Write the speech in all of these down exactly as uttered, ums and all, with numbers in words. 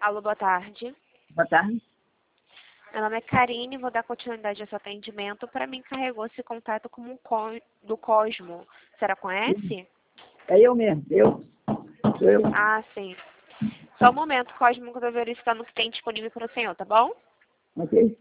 Alô, boa tarde. Boa tarde. Meu nome é Karine, vou dar continuidade ao seu atendimento. Para mim, carregou esse contato como um co do Cosmo. A senhora conhece? É eu mesmo, eu. Sou eu. Ah, sim. Só um momento, Cosmo, que eu estou verificando o que tem disponível para o senhor, tá bom? Ok.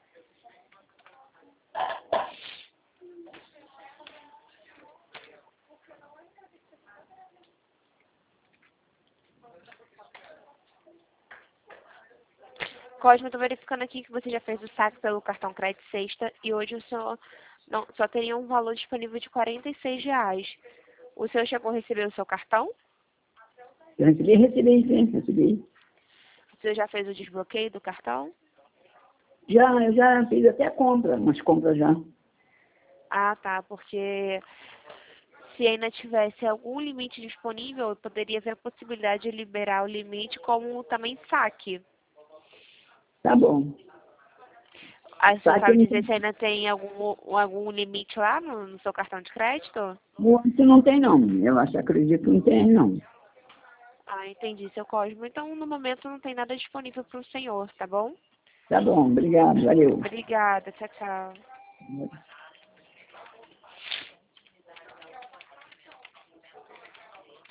Cosmo, eu estou verificando aqui que você já fez o saque pelo cartão crédito sexta e hoje o senhor não, só teria um valor disponível de quarenta e seis reais. O senhor chegou a receber o seu cartão? Eu recebi, recebi, sim, recebi. O senhor já fez o desbloqueio do cartão? Já, eu já fiz até compra, umas compras já. Ah, tá, porque se ainda tivesse algum limite disponível, eu poderia ver a possibilidade de liberar o limite como também saque. Tá bom. Aí você Só que sabe não dizer se ainda tem algum, algum limite lá no, no seu cartão de crédito? muito não tem não. Eu acho, acredito que não tem não. Ah, entendi, seu Cosmo. Então, no momento, não tem nada disponível para o senhor, tá bom? Tá bom, obrigado, valeu. Obrigada, tchau, tchau.